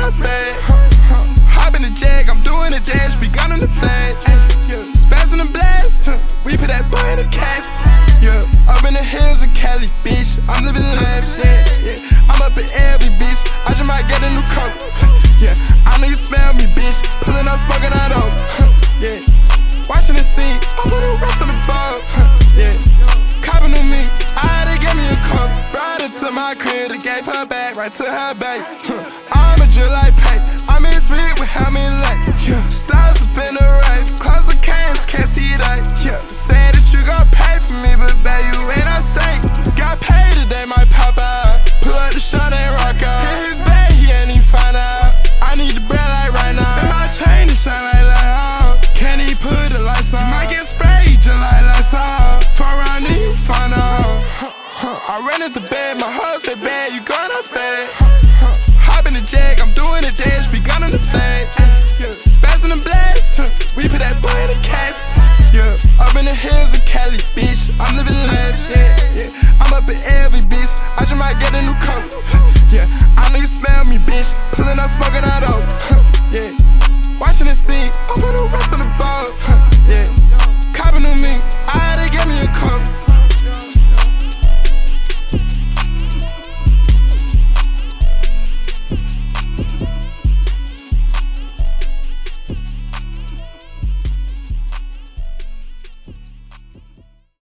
I said. Hop in the jag, I'm doing the dash, be gun on the flag. Spazzing the blast, we put that boy in the casket. Up in the hills of Cali, bitch, I'm living lavish. I'm up in every bitch, I just might get a new coat. I know you smell me, bitch, pulling up, smoking out over. Watching the scene, I put the rest of the boat. Copping to me, they gave me a cup. Brought her to my crib, they gave her back, right to her back. I'm a drill like paint, I'm in sweet with how many light. Stars up in the right, close the cans, can't see that. Say that you gon' pay for me, but babe, you ain't a saint. Got paid today, might pop out. Pull up the shot and rock out. Hit his bag, he ain't even find out. I need the bread like right now. And my chain to shine like light. Can't even put the lights on. You might get sprayed just like lights out. 4 round, then you find out. I ran at the bed, my heart said bad, you gone outside. Hop in the jag, I'm doing the dash, be gun on the flag. Spazzing the blast, we put that boy in the casket. Up in the hills of Cali, bitch, I'm living lavish.